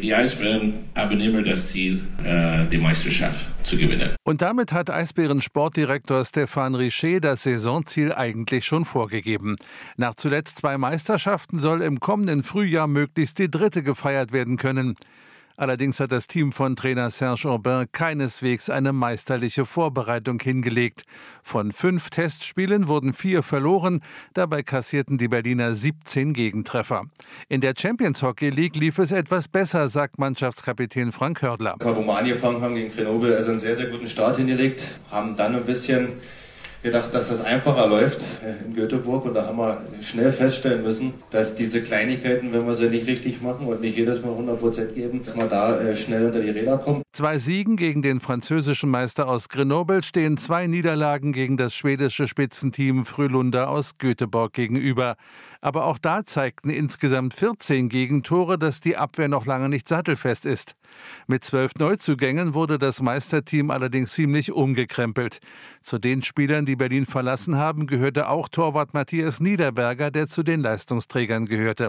Die Eisbären haben immer das Ziel, die Meisterschaft zu gewinnen. Und damit hat Eisbären-Sportdirektor Stéphane Richer das Saisonziel eigentlich schon vorgegeben. Nach zuletzt 2 Meisterschaften soll im kommenden Frühjahr möglichst die 3. gefeiert werden können. Allerdings hat das Team von Trainer Serge Aubin keineswegs eine meisterliche Vorbereitung hingelegt. Von 5 Testspielen wurden 4 verloren, dabei kassierten die Berliner 17 Gegentreffer. In der Champions Hockey League lief es etwas besser, sagt Mannschaftskapitän Frank Hördler. Wo wir angefangen haben gegen Grenoble, also einen sehr, sehr guten Start hingelegt, haben dann ein bisschen gedacht, dass das einfacher läuft in Göteborg, und da haben wir schnell feststellen müssen, dass diese Kleinigkeiten, wenn wir sie nicht richtig machen und nicht jedes Mal 100% geben, dass wir da schnell unter die Räder kommen. 2 Siegen gegen den französischen Meister aus Grenoble stehen 2 Niederlagen gegen das schwedische Spitzenteam Frölunda aus Göteborg gegenüber. Aber auch da zeigten insgesamt 14 Gegentore, dass die Abwehr noch lange nicht sattelfest ist. Mit 12 Neuzugängen wurde das Meisterteam allerdings ziemlich umgekrempelt. Zu den Spielern, die Berlin verlassen haben, gehörte auch Torwart Matthias Niederberger, der zu den Leistungsträgern gehörte.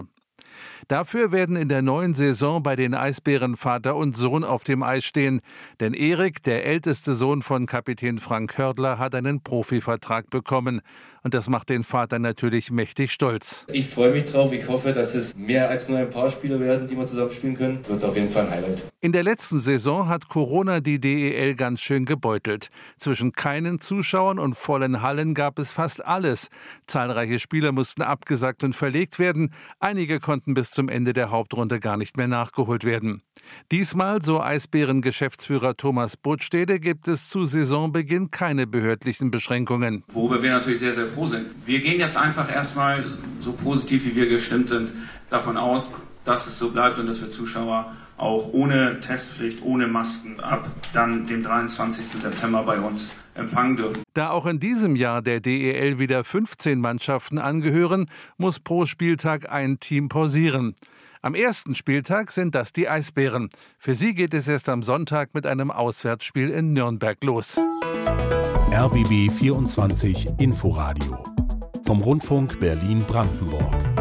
Dafür werden in der neuen Saison bei den Eisbären Vater und Sohn auf dem Eis stehen. Denn Erik, der älteste Sohn von Kapitän Frank Hördler, hat einen Profivertrag bekommen. Und das macht den Vater natürlich mächtig stolz. Ich freue mich drauf. Ich hoffe, dass es mehr als nur ein paar Spiele werden, die wir zusammen spielen können. Wird auf jeden Fall ein Highlight. In der letzten Saison hat Corona die DEL ganz schön gebeutelt. Zwischen keinen Zuschauern und vollen Hallen gab es fast alles. Zahlreiche Spieler mussten abgesagt und verlegt werden. Einige konnten bis zum Ende der Hauptrunde gar nicht mehr nachgeholt werden. Diesmal, so Eisbären-Geschäftsführer Thomas Brutstede, gibt es zu Saisonbeginn keine behördlichen Beschränkungen. Worüber wir natürlich sehr, sehr froh sind. Wir gehen jetzt einfach erstmal, so positiv wie wir gestimmt sind, davon aus, dass es so bleibt und dass wir Zuschauer auch ohne Testpflicht, ohne Masken ab dann dem 23. September bei uns empfangen dürfen. Da auch in diesem Jahr der DEL wieder 15 Mannschaften angehören, muss pro Spieltag ein Team pausieren. Am ersten Spieltag sind das die Eisbären. Für sie geht es erst am Sonntag mit einem Auswärtsspiel in Nürnberg los. RBB 24 Inforadio vom Rundfunk Berlin-Brandenburg.